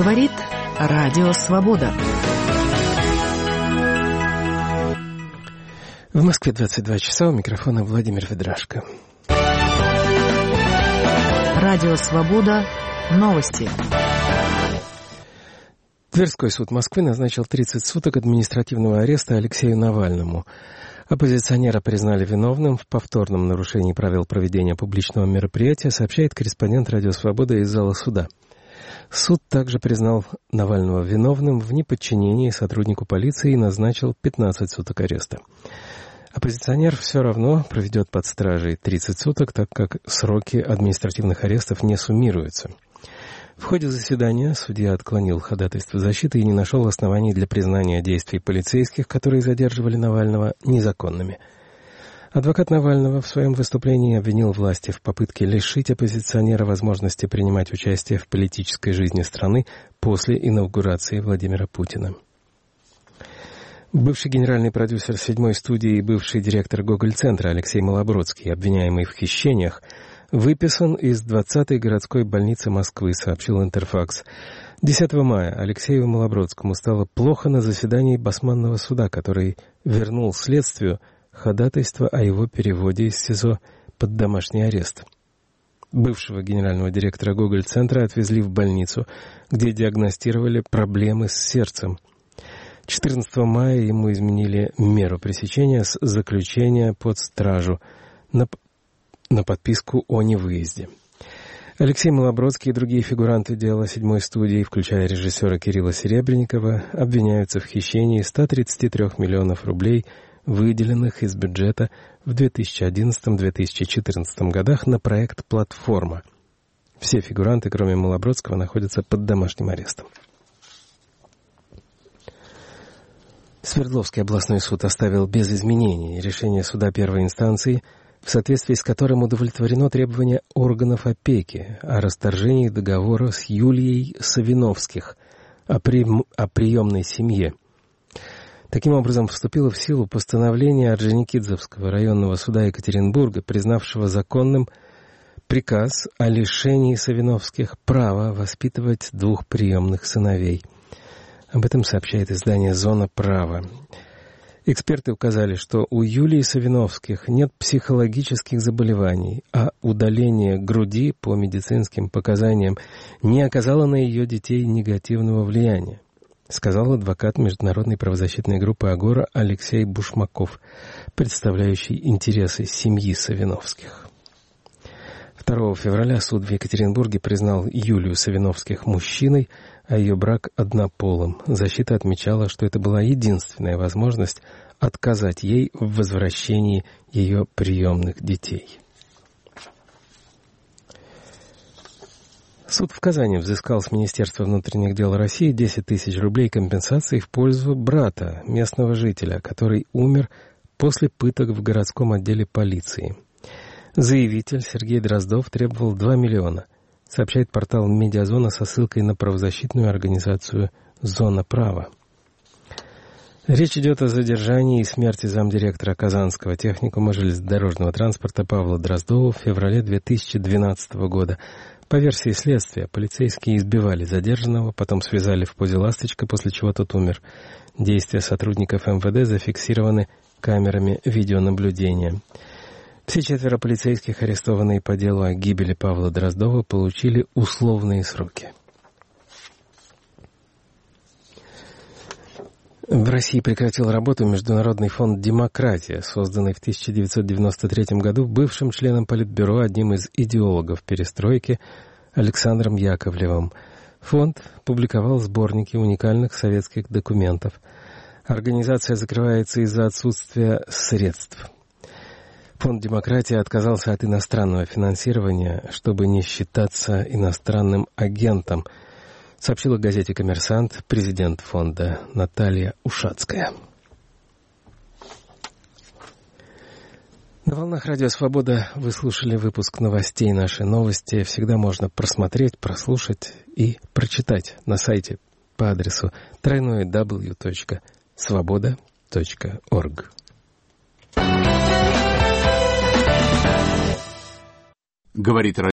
Говорит Радио Свобода. В Москве 22 часа, у микрофона Владимир Ведрашко. Радио Свобода. Новости. Тверской суд Москвы назначил 30 суток административного ареста Алексею Навальному. Оппозиционера признали виновным в повторном нарушении правил проведения публичного мероприятия, сообщает корреспондент Радио Свобода из зала суда. Суд также признал Навального виновным в неподчинении сотруднику полиции и назначил 15 суток ареста. Оппозиционер все равно проведет под стражей 30 суток, так как сроки административных арестов не суммируются. В ходе заседания судья отклонил ходатайство защиты и не нашел оснований для признания действий полицейских, которые задерживали Навального, незаконными. Адвокат Навального в своем выступлении обвинил власти в попытке лишить оппозиционера возможности принимать участие в политической жизни страны после инаугурации Владимира Путина. Бывший генеральный продюсер «Седьмой студии» и бывший директор Гоголь-центра Алексей Малобродский, обвиняемый в хищениях, выписан из 20-й городской больницы Москвы, сообщил Интерфакс. 10 мая Алексею Малобродскому стало плохо на заседании Басманного суда, который вернул следствию ходатайство о его переводе из СИЗО под домашний арест. Бывшего генерального директора Гоголь-центра отвезли в больницу, где диагностировали проблемы с сердцем. 14 мая ему изменили меру пресечения с заключения под стражу на подписку о невыезде. Алексей Малобродский и другие фигуранты дела «Седьмой студии», включая режиссера Кирилла Серебренникова, обвиняются в хищении 133 миллионов рублей, выделенных из бюджета в 2011-2014 годах на проект «Платформа». Все фигуранты, кроме Малобродского, находятся под домашним арестом. Свердловский областной суд оставил без изменений решение суда первой инстанции, в соответствии с которым удовлетворено требование органов опеки о расторжении договора с Юлией Савиновских о приемной семье. Таким образом, вступило в силу постановление Орджоникидзевского районного суда Екатеринбурга, признавшего законным приказ о лишении Савиновских права воспитывать двух приемных сыновей. Об этом сообщает издание «Зона права». Эксперты указали, что у Юлии Савиновских нет психологических заболеваний, а удаление груди по медицинским показаниям не оказало на ее детей негативного влияния, сказал адвокат международной правозащитной группы «Агора» Алексей Бушмаков, представляющий интересы семьи Савиновских. 2 февраля суд в Екатеринбурге признал Юлию Савиновских мужчиной, а ее брак однополым. Защита отмечала, что это была единственная возможность отказать ей в возвращении ее приемных детей. Суд в Казани взыскал с Министерства внутренних дел России 10 тысяч рублей компенсации в пользу брата местного жителя, который умер после пыток в городском отделе полиции. Заявитель Сергей Дроздов требовал 2 миллиона, сообщает портал «Медиазона» со ссылкой на правозащитную организацию «Зона права». Речь идет о задержании и смерти замдиректора Казанского техникума железнодорожного транспорта Павла Дроздова в феврале 2012 года. По версии следствия, полицейские избивали задержанного, потом связали в позе ласточка, после чего тот умер. Действия сотрудников МВД зафиксированы камерами видеонаблюдения. Все 4 полицейских, арестованные по делу о гибели Павла Дроздова, получили условные сроки. В России прекратил работу Международный фонд «Демократия», созданный в 1993 году бывшим членом Политбюро, одним из идеологов перестройки Александром Яковлевым. Фонд публиковал сборники уникальных советских документов. Организация закрывается из-за отсутствия средств. Фонд «Демократия» отказался от иностранного финансирования, чтобы не считаться иностранным агентом, сообщила газете «Коммерсант» президент фонда Наталья Ушацкая. На волнах Радио Свобода вы слушали выпуск новостей «Наши новости». Всегда можно просмотреть, прослушать и прочитать на сайте по адресу www.svoboda.org. Говорит